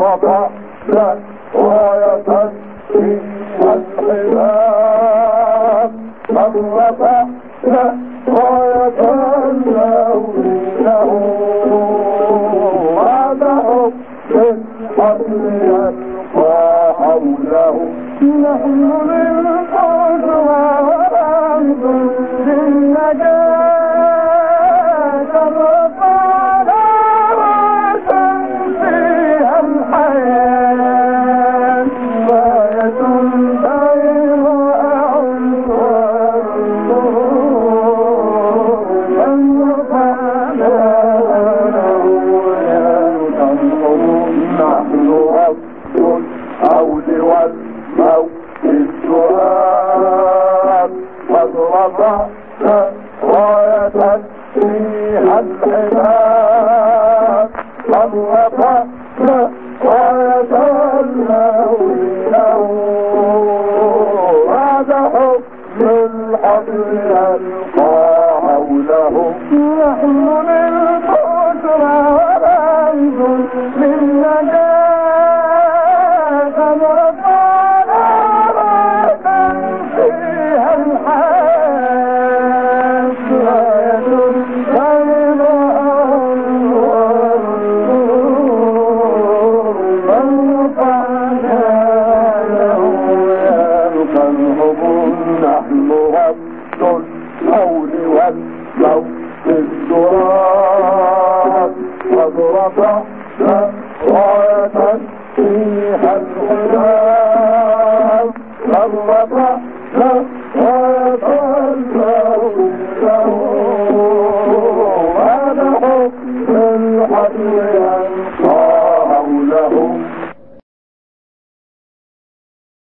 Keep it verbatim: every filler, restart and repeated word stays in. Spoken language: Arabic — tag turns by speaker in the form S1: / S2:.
S1: رفعنا راية فيها الحمام قد رفعنا راية له له وعده بالحبل يلقى حوله نحن للقدوة وأنتم للنجاة رفعنا راية فيها الحياة راية بيضاء والنور من رفعنا له ينقض نحن رب العود والموت السؤال قد رفعنا راية فيها الحمام قد رفعنا راية له له بعد حكم الحبل يلقى حوله نحن للبشرى وأنتم للنجاة قد رفعنا راية فيها الحياة راية بيضاء والنور من رفعنا له يلقى الهبوط نحن رب الحول والموت التراب قد رفعنا راية فيها الحمام قد رفعنا راية له له وعد حكم الحبل